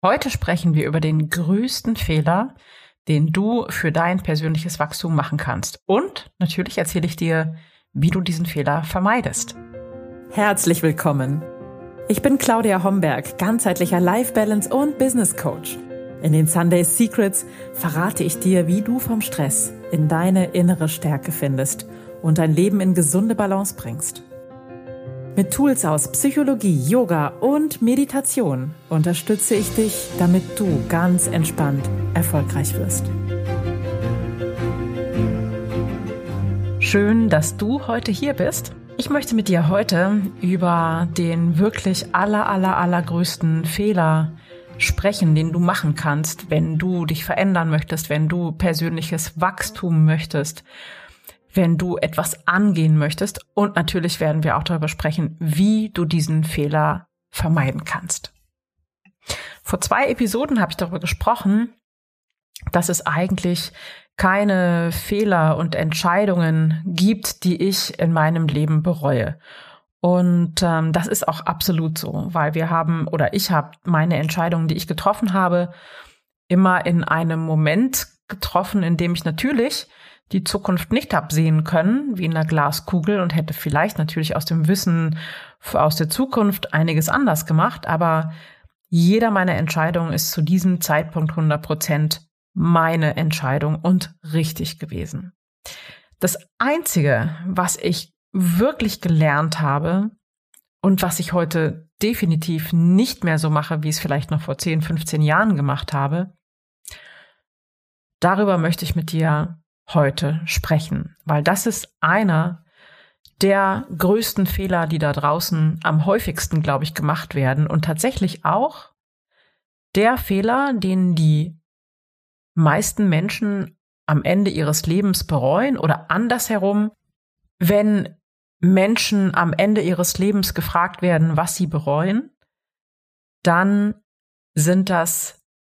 Heute sprechen wir über den größten Fehler, den du für dein persönliches Wachstum machen kannst. Und natürlich erzähle ich dir, wie du diesen Fehler vermeidest. Herzlich willkommen. Ich bin Claudia Homberg, ganzheitlicher Life Balance und Business Coach. In den Sunday Secrets verrate ich dir, wie du vom Stress in deine innere Stärke findest und dein Leben in gesunde Balance bringst. Mit Tools aus Psychologie, Yoga und Meditation unterstütze ich dich, damit du ganz entspannt erfolgreich wirst. Schön, dass du heute hier bist. Ich möchte mit dir heute über den wirklich allergrößten Fehler sprechen, den du machen kannst, wenn du dich verändern möchtest, wenn du persönliches Wachstum möchtest, wenn du etwas angehen möchtest. Und natürlich werden wir auch darüber sprechen, wie du diesen Fehler vermeiden kannst. Vor 2 Episoden habe ich darüber gesprochen, dass es eigentlich keine Fehler und Entscheidungen gibt, die ich in meinem Leben bereue. Und das ist auch absolut so, weil ich habe meine Entscheidungen, die ich getroffen habe, immer in einem Moment getroffen, in dem ich natürlich die Zukunft nicht absehen können, wie in einer Glaskugel, und hätte vielleicht natürlich aus dem Wissen aus der Zukunft einiges anders gemacht, aber jeder meiner Entscheidungen ist zu diesem Zeitpunkt 100% meine Entscheidung und richtig gewesen. Das Einzige, was ich wirklich gelernt habe und was ich heute definitiv nicht mehr so mache, wie ich es vielleicht noch vor 10, 15 Jahren gemacht habe, darüber möchte ich mit dir heute sprechen, weil das ist einer der größten Fehler, die da draußen am häufigsten, glaube ich, gemacht werden, und tatsächlich auch der Fehler, den die meisten Menschen am Ende ihres Lebens bereuen, oder andersherum, wenn Menschen am Ende ihres Lebens gefragt werden, was sie bereuen, dann sind das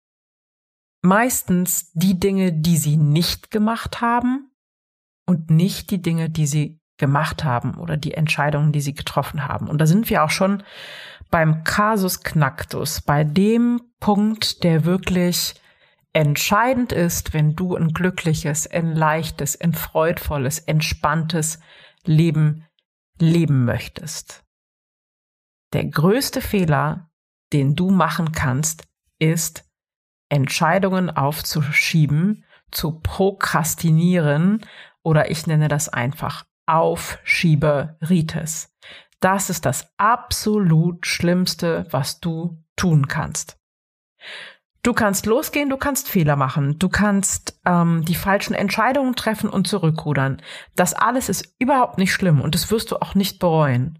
meistens die Dinge, die sie nicht gemacht haben und nicht die Dinge, die sie gemacht haben oder die Entscheidungen, die sie getroffen haben. Und da sind wir auch schon beim Kasus Knacktus, bei dem Punkt, der wirklich entscheidend ist, wenn du ein glückliches, ein leichtes, ein freudvolles, entspanntes Leben leben möchtest. Der größte Fehler, den du machen kannst, ist, Entscheidungen aufzuschieben, zu prokrastinieren, oder ich nenne das einfach Aufschieberitis. Das ist das absolut Schlimmste, was du tun kannst. Du kannst losgehen, du kannst Fehler machen, du kannst die falschen Entscheidungen treffen und zurückrudern. Das alles ist überhaupt nicht schlimm und das wirst du auch nicht bereuen.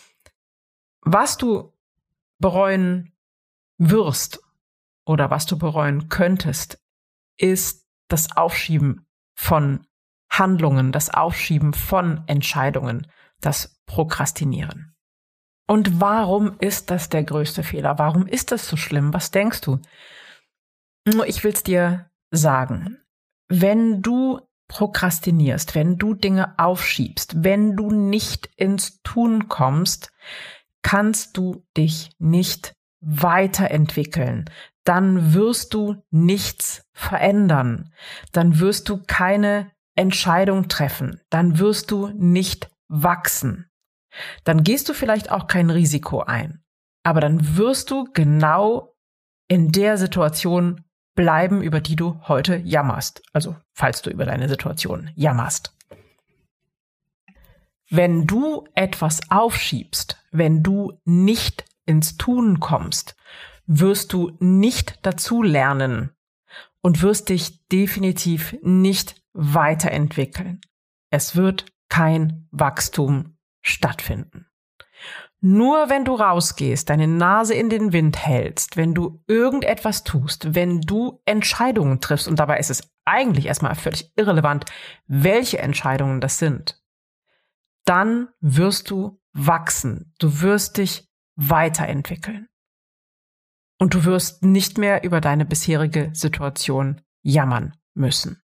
Was du bereuen wirst oder was du bereuen könntest, ist das Aufschieben von Handlungen, das Aufschieben von Entscheidungen, das Prokrastinieren. Und warum ist das der größte Fehler? Warum ist das so schlimm? Was denkst du? Ich will es dir sagen. Wenn du prokrastinierst, wenn du Dinge aufschiebst, wenn du nicht ins Tun kommst, kannst du dich nicht weiterentwickeln. Dann wirst du nichts verändern. Dann wirst du keine Entscheidung treffen. Dann wirst du nicht wachsen. Dann gehst du vielleicht auch kein Risiko ein. Aber dann wirst du genau in der Situation bleiben, über die du heute jammerst. Also, falls du über deine Situation jammerst. Wenn du etwas aufschiebst, wenn du nicht ins Tun kommst, wirst du nicht dazu lernen und wirst dich definitiv nicht weiterentwickeln. Es wird kein Wachstum stattfinden. Nur wenn du rausgehst, deine Nase in den Wind hältst, wenn du irgendetwas tust, wenn du Entscheidungen triffst, und dabei ist es eigentlich erstmal völlig irrelevant, welche Entscheidungen das sind, dann wirst du wachsen. Du wirst dich weiterentwickeln. Und du wirst nicht mehr über deine bisherige Situation jammern müssen.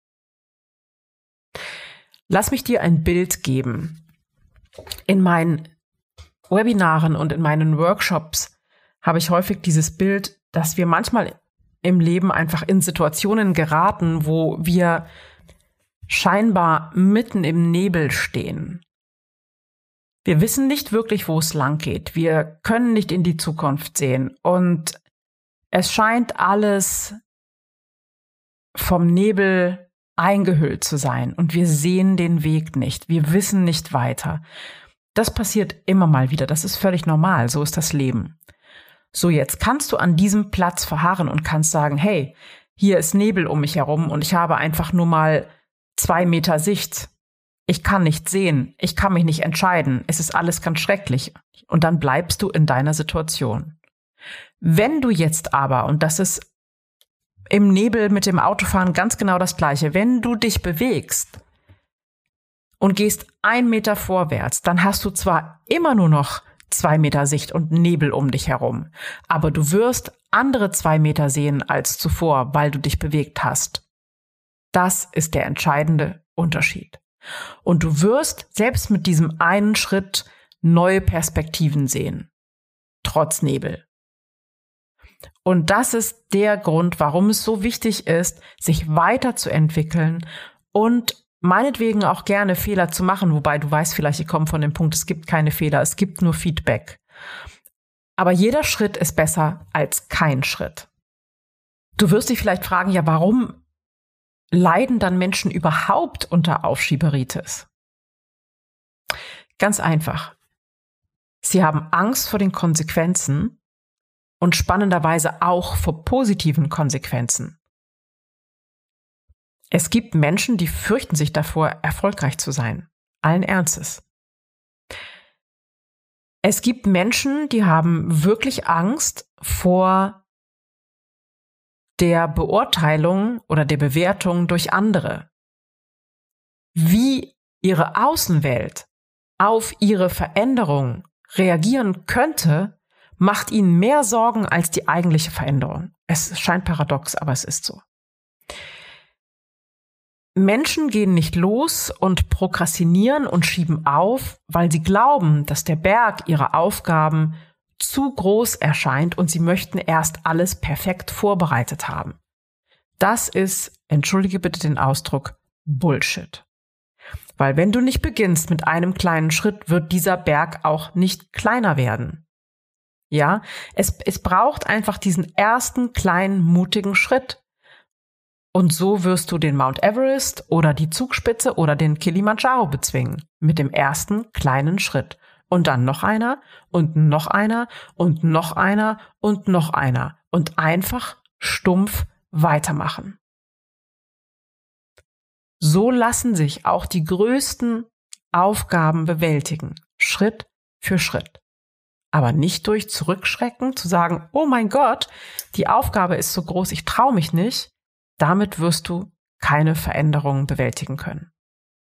Lass mich dir ein Bild geben. In meinen Webinaren und in meinen Workshops habe ich häufig dieses Bild dass wir manchmal im Leben einfach in Situationen geraten, wo wir scheinbar mitten im Nebel stehen. Wir wissen nicht wirklich, wo es lang geht. Wir können nicht in die Zukunft sehen. Und es scheint alles vom Nebel eingehüllt zu sein. Und wir sehen den Weg nicht. Wir wissen nicht weiter. Das passiert immer mal wieder. Das ist völlig normal. So ist das Leben. So, jetzt kannst du an diesem Platz verharren und kannst sagen, hey, hier ist Nebel um mich herum und ich habe einfach nur mal 2 Meter Sicht. Ich kann nicht sehen, ich kann mich nicht entscheiden, es ist alles ganz schrecklich. Und dann bleibst du in deiner Situation. Wenn du jetzt aber, und das ist im Nebel mit dem Autofahren ganz genau das Gleiche, wenn du dich bewegst und gehst 1 Meter vorwärts, dann hast du zwar immer nur noch 2 Meter Sicht und Nebel um dich herum, aber du wirst andere 2 Meter sehen als zuvor, weil du dich bewegt hast. Das ist der entscheidende Unterschied. Und du wirst selbst mit diesem einen Schritt neue Perspektiven sehen, trotz Nebel. Und das ist der Grund, warum es so wichtig ist, sich weiterzuentwickeln und meinetwegen auch gerne Fehler zu machen, wobei du weißt vielleicht, ich komme von dem Punkt, es gibt keine Fehler, es gibt nur Feedback. Aber jeder Schritt ist besser als kein Schritt. Du wirst dich vielleicht fragen, ja, warum leiden dann Menschen überhaupt unter Aufschieberitis? Ganz einfach. Sie haben Angst vor den Konsequenzen und spannenderweise auch vor positiven Konsequenzen. Es gibt Menschen, die fürchten sich davor, erfolgreich zu sein. Allen Ernstes. Es gibt Menschen, die haben wirklich Angst vor der Beurteilung oder der Bewertung durch andere. Wie ihre Außenwelt auf ihre Veränderung reagieren könnte, macht ihnen mehr Sorgen als die eigentliche Veränderung. Es scheint paradox, aber es ist so. Menschen gehen nicht los und prokrastinieren und schieben auf, weil sie glauben, dass der Berg ihrer Aufgaben zu groß erscheint und sie möchten erst alles perfekt vorbereitet haben. Das ist, entschuldige bitte den Ausdruck, Bullshit. Weil wenn du nicht beginnst mit einem kleinen Schritt, wird dieser Berg auch nicht kleiner werden. Ja, es braucht einfach diesen ersten kleinen, mutigen Schritt. Und so wirst du den Mount Everest oder die Zugspitze oder den Kilimanjaro bezwingen. Mit dem ersten kleinen Schritt. Und dann noch einer und noch einer und noch einer und noch einer. Und einfach stumpf weitermachen. So lassen sich auch die größten Aufgaben bewältigen. Schritt für Schritt. Aber nicht durch Zurückschrecken, zu sagen, oh mein Gott, die Aufgabe ist so groß, ich traue mich nicht. Damit wirst du keine Veränderungen bewältigen können.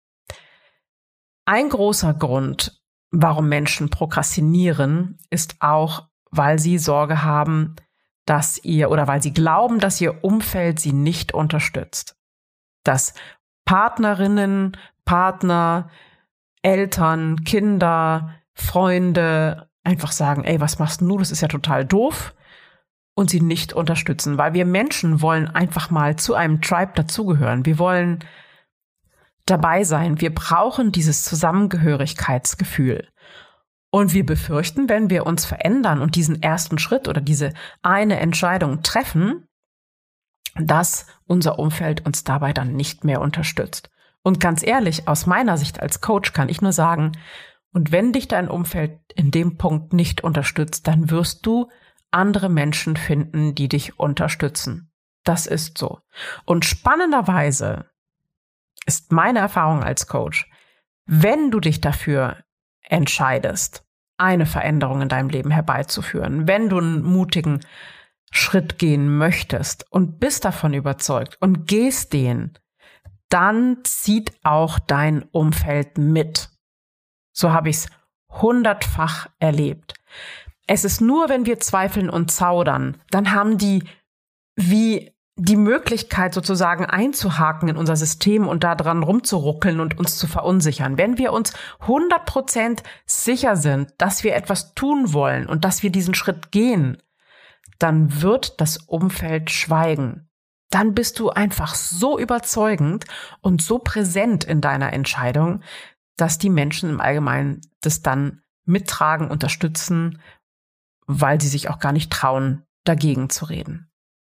Ein großer Grund, warum Menschen prokrastinieren, ist auch, weil sie Sorge haben, weil sie glauben, dass ihr Umfeld sie nicht unterstützt. Dass Partnerinnen, Partner, Eltern, Kinder, Freunde einfach sagen, ey, was machst du? Das ist ja total doof. Und sie nicht unterstützen, weil wir Menschen wollen einfach mal zu einem Tribe dazugehören. Wir wollen dabei sein. Wir brauchen dieses Zusammengehörigkeitsgefühl. Und wir befürchten, wenn wir uns verändern und diesen ersten Schritt oder diese eine Entscheidung treffen, dass unser Umfeld uns dabei dann nicht mehr unterstützt. Und ganz ehrlich, aus meiner Sicht als Coach kann ich nur sagen, und wenn dich dein Umfeld in dem Punkt nicht unterstützt, dann wirst du andere Menschen finden, die dich unterstützen. Das ist so. Und spannenderweise ist meine Erfahrung als Coach, wenn du dich dafür entscheidest, eine Veränderung in deinem Leben herbeizuführen, wenn du einen mutigen Schritt gehen möchtest und bist davon überzeugt und gehst den, dann zieht auch dein Umfeld mit. So habe ich es 100-fach erlebt. Es ist nur, wenn wir zweifeln und zaudern, dann haben die wie die Möglichkeit sozusagen einzuhaken in unser System und da dran rumzuruckeln und uns zu verunsichern. Wenn wir uns 100% sicher sind, dass wir etwas tun wollen und dass wir diesen Schritt gehen, dann wird das Umfeld schweigen. Dann bist du einfach so überzeugend und so präsent in deiner Entscheidung, dass die Menschen im Allgemeinen das dann mittragen, unterstützen, weil sie sich auch gar nicht trauen, dagegen zu reden.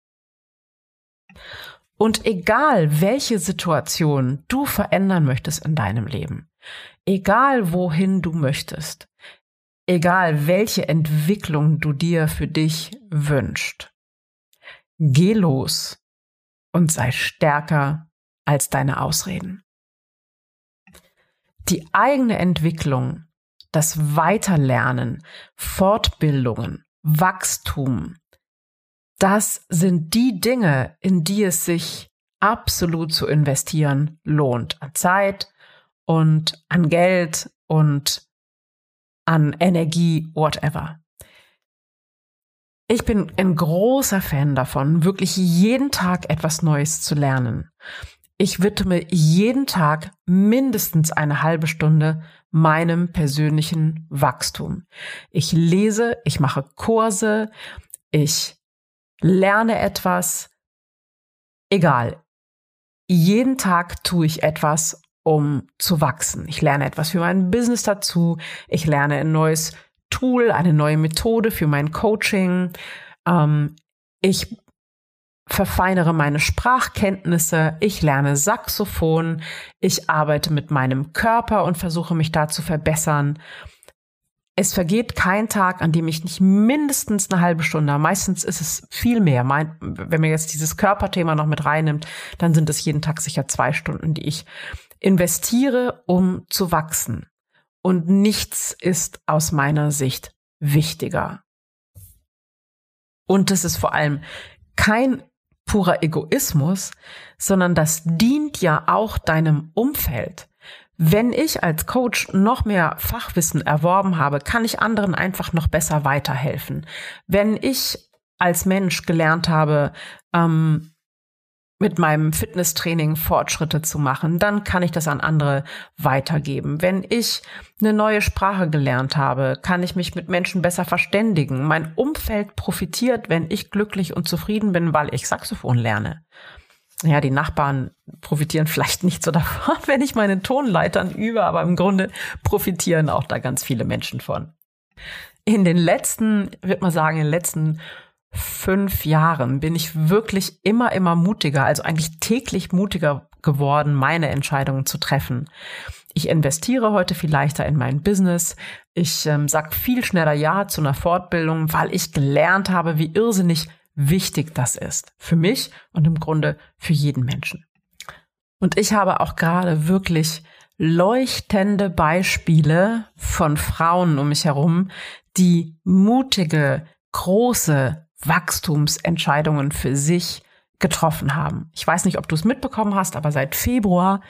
Und egal, welche Situation du verändern möchtest in deinem Leben, egal wohin du möchtest, egal welche Entwicklung du dir für dich wünschst, geh los und sei stärker als deine Ausreden. Die eigene Entwicklung, das Weiterlernen, Fortbildungen, Wachstum, das sind die Dinge, in die es sich absolut zu investieren lohnt. An Zeit und an Geld und an Energie, whatever. Ich bin ein großer Fan davon, wirklich jeden Tag etwas Neues zu lernen. Ich widme jeden Tag mindestens eine halbe Stunde meinem persönlichen Wachstum. Ich lese, ich mache Kurse, ich lerne etwas, egal. Jeden Tag tue ich etwas, um zu wachsen. Ich lerne etwas für mein Business dazu. Ich lerne ein neues Tool, eine neue Methode für mein Coaching. Ich verfeinere meine Sprachkenntnisse. Ich lerne Saxophon. Ich arbeite mit meinem Körper und versuche mich da zu verbessern. Es vergeht kein Tag, an dem ich nicht mindestens eine halbe Stunde, meistens ist es viel mehr. Wenn man jetzt dieses Körperthema noch mit reinnimmt, dann sind es jeden Tag sicher 2 Stunden, die ich investiere, um zu wachsen. Und nichts ist aus meiner Sicht wichtiger. Und das ist vor allem kein purer Egoismus, sondern das dient ja auch deinem Umfeld. Wenn ich als Coach noch mehr Fachwissen erworben habe, kann ich anderen einfach noch besser weiterhelfen. Wenn ich als Mensch gelernt habe, mit meinem Fitnesstraining Fortschritte zu machen, dann kann ich das an andere weitergeben. Wenn ich eine neue Sprache gelernt habe, kann ich mich mit Menschen besser verständigen. Mein Umfeld profitiert, wenn ich glücklich und zufrieden bin, weil ich Saxophon lerne. Ja, die Nachbarn profitieren vielleicht nicht so davon, wenn ich meine Tonleitern übe, aber im Grunde profitieren auch da ganz viele Menschen von. In den letzten 5 Jahren bin ich wirklich immer mutiger, also eigentlich täglich mutiger geworden, meine Entscheidungen zu treffen. Ich investiere heute viel leichter in mein Business. Ich sag viel schneller Ja zu einer Fortbildung, weil ich gelernt habe, wie irrsinnig wichtig das ist. Für mich und im Grunde für jeden Menschen. Und ich habe auch gerade wirklich leuchtende Beispiele von Frauen um mich herum, die mutige, große Wachstumsentscheidungen für sich getroffen haben. Ich weiß nicht, ob du es mitbekommen hast, aber seit Februar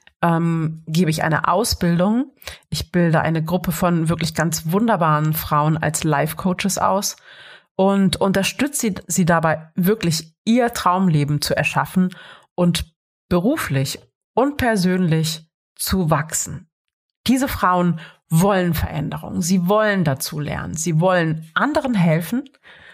gebe ich eine Ausbildung. Ich bilde eine Gruppe von wirklich ganz wunderbaren Frauen als Life-Coaches aus und unterstütze sie dabei, wirklich ihr Traumleben zu erschaffen und beruflich und persönlich zu wachsen. Diese Frauen wollen Veränderung. Sie wollen dazu lernen. Sie wollen anderen helfen.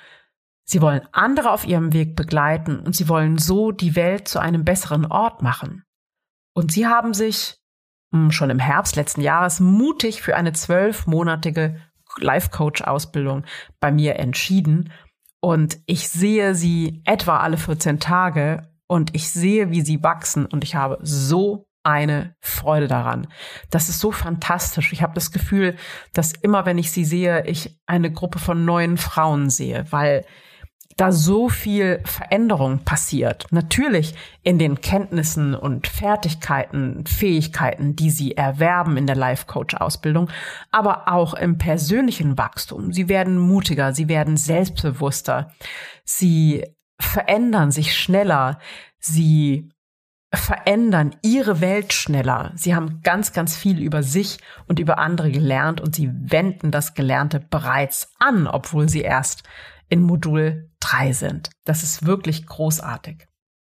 Sie wollen andere auf ihrem Weg begleiten und sie wollen so die Welt zu einem besseren Ort machen. Und sie haben sich schon im Herbst letzten Jahres mutig für eine 12-monatige Life-Coach-Ausbildung bei mir entschieden. Und ich sehe sie etwa alle 14 Tage und ich sehe, wie sie wachsen und ich habe so eine Freude daran. Das ist so fantastisch. Ich habe das Gefühl, dass immer, wenn ich sie sehe, ich eine Gruppe von neuen Frauen sehe, weil da so viel Veränderung passiert. Natürlich in den Kenntnissen und Fertigkeiten, Fähigkeiten, die sie erwerben in der Life-Coach-Ausbildung, aber auch im persönlichen Wachstum. Sie werden mutiger, sie werden selbstbewusster, sie verändern sich schneller, sie verändern ihre Welt schneller. Sie haben ganz, ganz viel über sich und über andere gelernt und sie wenden das Gelernte bereits an, obwohl sie erst in Modul 3 sind. Das ist wirklich großartig.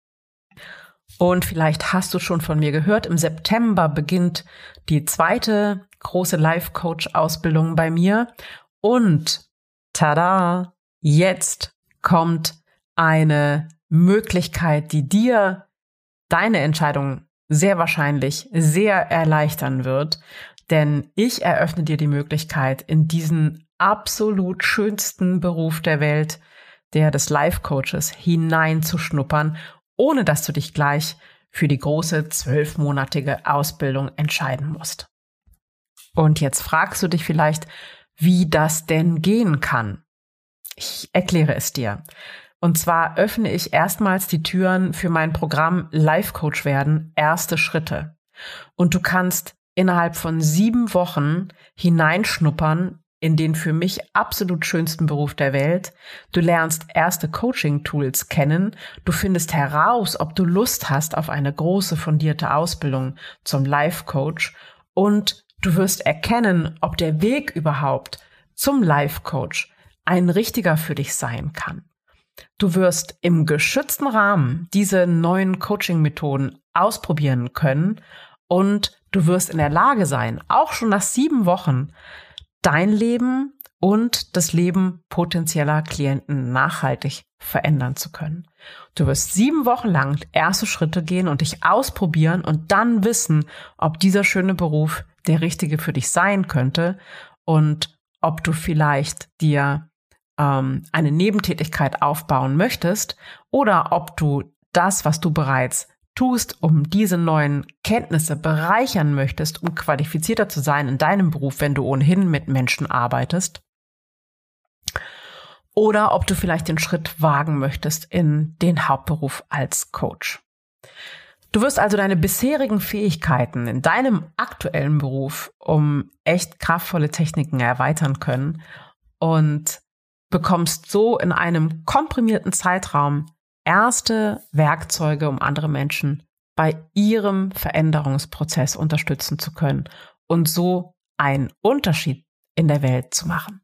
Und vielleicht hast du schon von mir gehört, im September beginnt die 2. große Life-Coach-Ausbildung bei mir. Und tada, jetzt kommt eine Möglichkeit, die dir deine Entscheidung sehr wahrscheinlich sehr erleichtern wird, denn ich eröffne dir die Möglichkeit, in diesen absolut schönsten Beruf der Welt, der des Life Coaches, hineinzuschnuppern, ohne dass du dich gleich für die große 12-monatige Ausbildung entscheiden musst. Und jetzt fragst du dich vielleicht, wie das denn gehen kann. Ich erkläre es dir. Und zwar öffne ich erstmals die Türen für mein Programm Life Coach werden, erste Schritte. Und du kannst innerhalb von 7 Wochen hineinschnuppern in den für mich absolut schönsten Beruf der Welt. Du lernst erste Coaching-Tools kennen. Du findest heraus, ob du Lust hast auf eine große fundierte Ausbildung zum Life Coach. Und du wirst erkennen, ob der Weg überhaupt zum Life Coach ein richtiger für dich sein kann. Du wirst im geschützten Rahmen diese neuen Coaching-Methoden ausprobieren können und du wirst in der Lage sein, auch schon nach 7 Wochen dein Leben und das Leben potenzieller Klienten nachhaltig verändern zu können. Du wirst 7 Wochen lang erste Schritte gehen und dich ausprobieren und dann wissen, ob dieser schöne Beruf der richtige für dich sein könnte und ob du vielleicht dir eine Nebentätigkeit aufbauen möchtest oder ob du das, was du bereits tust, um diese neuen Kenntnisse bereichern möchtest, um qualifizierter zu sein in deinem Beruf, wenn du ohnehin mit Menschen arbeitest. Oder ob du vielleicht den Schritt wagen möchtest in den Hauptberuf als Coach. Du wirst also deine bisherigen Fähigkeiten in deinem aktuellen Beruf um echt kraftvolle Techniken erweitern können und bekommst so in einem komprimierten Zeitraum erste Werkzeuge, um andere Menschen bei ihrem Veränderungsprozess unterstützen zu können und so einen Unterschied in der Welt zu machen.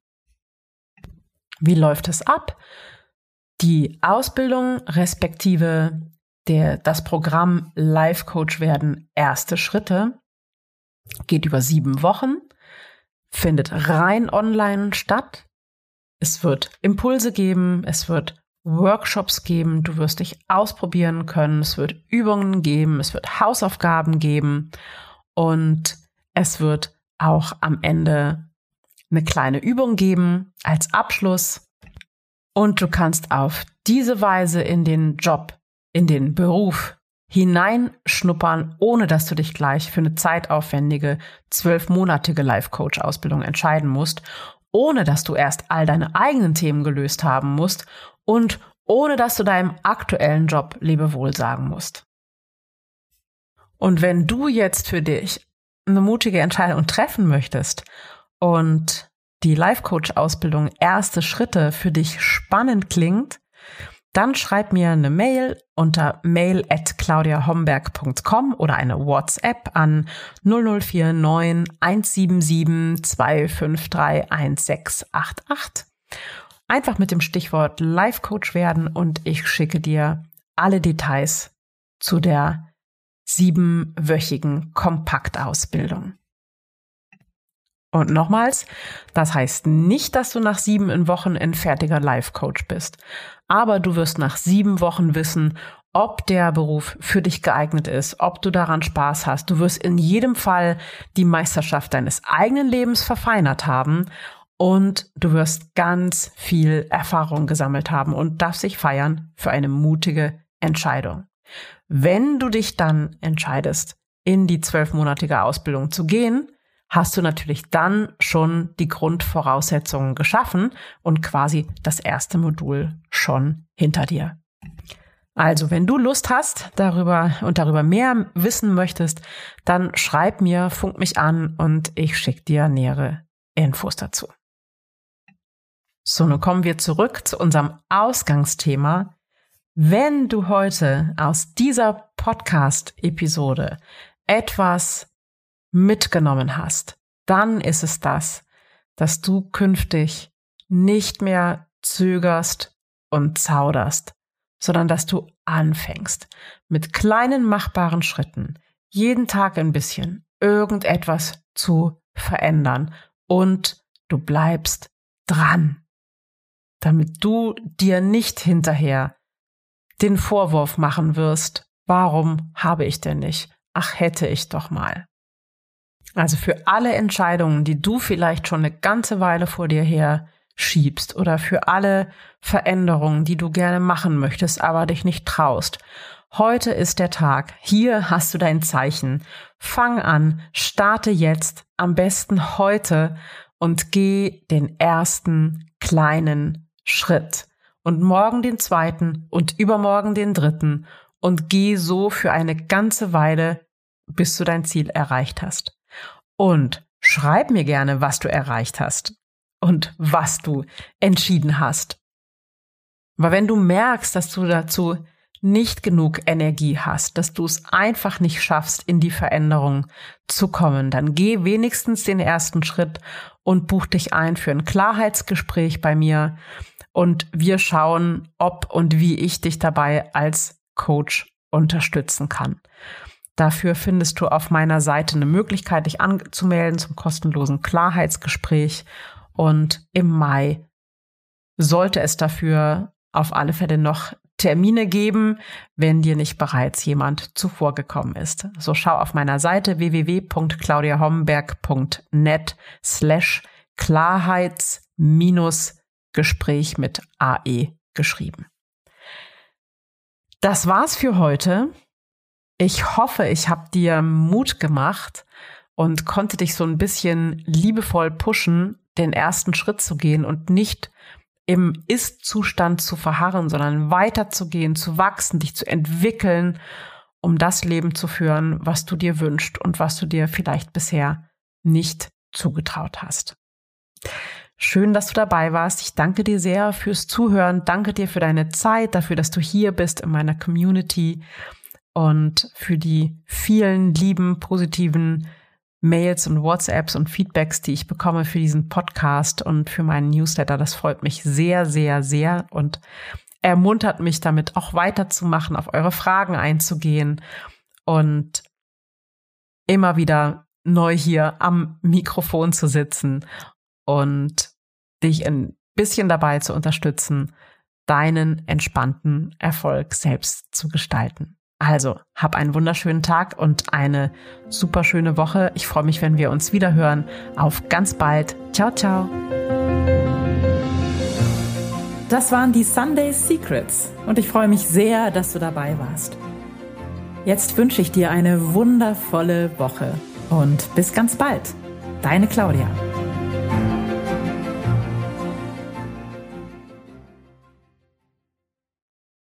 Wie läuft es ab? Die Ausbildung respektive das Programm Life Coach werden, erste Schritte, geht über 7 Wochen, findet rein online statt. Es wird Impulse geben, es wird Workshops geben, du wirst dich ausprobieren können, es wird Übungen geben, es wird Hausaufgaben geben und es wird auch am Ende eine kleine Übung geben als Abschluss. Und du kannst auf diese Weise in den Job, in den Beruf hineinschnuppern, ohne dass du dich gleich für eine zeitaufwendige 12-monatige Life-Coach-Ausbildung entscheiden musst, ohne dass du erst all deine eigenen Themen gelöst haben musst und ohne dass du deinem aktuellen Job Lebewohl sagen musst. Und wenn du jetzt für dich eine mutige Entscheidung treffen möchtest und die Life-Coach-Ausbildung erste Schritte für dich spannend klingt, dann schreib mir eine Mail unter mail@claudiahomberg.com oder eine WhatsApp an 0049 177 253 1688. Einfach mit dem Stichwort Life Coach werden und ich schicke dir alle Details zu der 7-wöchigen Kompaktausbildung. Und nochmals, das heißt nicht, dass du nach 7 Wochen ein fertiger Life Coach bist. Aber du wirst nach 7 Wochen wissen, ob der Beruf für dich geeignet ist, ob du daran Spaß hast. Du wirst in jedem Fall die Meisterschaft deines eigenen Lebens verfeinert haben und du wirst ganz viel Erfahrung gesammelt haben und darfst dich feiern für eine mutige Entscheidung. Wenn du dich dann entscheidest, in die 12-monatige Ausbildung zu gehen, hast du natürlich dann schon die Grundvoraussetzungen geschaffen und quasi das erste Modul schon hinter dir. Also, wenn du Lust hast darüber mehr wissen möchtest, dann schreib mir, funk mich an und ich schicke dir nähere Infos dazu. So, nun kommen wir zurück zu unserem Ausgangsthema. Wenn du heute aus dieser Podcast-Episode etwas mitgenommen hast, dann ist es das, dass du künftig nicht mehr zögerst und zauderst, sondern dass du anfängst mit kleinen machbaren Schritten, jeden Tag ein bisschen irgendetwas zu verändern und du bleibst dran. damit du dir nicht hinterher den Vorwurf machen wirst, warum habe ich denn nicht? Ach, hätte ich doch mal. Also für alle Entscheidungen, die du vielleicht schon eine ganze Weile vor dir her schiebst oder für alle Veränderungen, die du gerne machen möchtest, aber dich nicht traust. Heute ist der Tag. Hier hast du dein Zeichen. Fang an, starte jetzt, am besten heute und geh den ersten kleinen Schritt. Und morgen den zweiten und übermorgen den dritten und geh so für eine ganze Weile, bis du dein Ziel erreicht hast. Und schreib mir gerne, was du erreicht hast und was du entschieden hast. Weil wenn du merkst, dass du dazu nicht genug Energie hast, dass du es einfach nicht schaffst, in die Veränderung zu kommen, dann geh wenigstens den ersten Schritt und buch dich ein für ein Klarheitsgespräch bei mir. Und wir schauen, ob und wie ich dich dabei als Coach unterstützen kann. Dafür findest du auf meiner Seite eine Möglichkeit, dich anzumelden zum kostenlosen Klarheitsgespräch. Und im Mai sollte es dafür auf alle Fälle noch Termine geben, wenn dir nicht bereits jemand zuvor gekommen ist. So schau auf meiner Seite www.claudiahomberg.net/Klarheits-Gespräch mit AE geschrieben. Das war's für heute. Ich hoffe, ich habe dir Mut gemacht und konnte dich so ein bisschen liebevoll pushen, den ersten Schritt zu gehen und nicht im Ist-Zustand zu verharren, sondern weiterzugehen, zu wachsen, dich zu entwickeln, um das Leben zu führen, was du dir wünschst und was du dir vielleicht bisher nicht zugetraut hast. Schön, dass du dabei warst. Ich danke dir sehr fürs Zuhören. Danke dir für deine Zeit, dafür, dass du hier bist in meiner Community und für die vielen lieben, positiven Mails und WhatsApps und Feedbacks, die ich bekomme für diesen Podcast und für meinen Newsletter. Das freut mich sehr, sehr, sehr und ermuntert mich damit auch weiterzumachen, auf eure Fragen einzugehen und immer wieder neu hier am Mikrofon zu sitzen und dich ein bisschen dabei zu unterstützen, deinen entspannten Erfolg selbst zu gestalten. Also, hab einen wunderschönen Tag und eine super schöne Woche. Ich freue mich, wenn wir uns wieder hören. Auf ganz bald. Ciao, ciao. Das waren die Sunday Secrets und ich freue mich sehr, dass du dabei warst. Jetzt wünsche ich dir eine wundervolle Woche und bis ganz bald. Deine Claudia.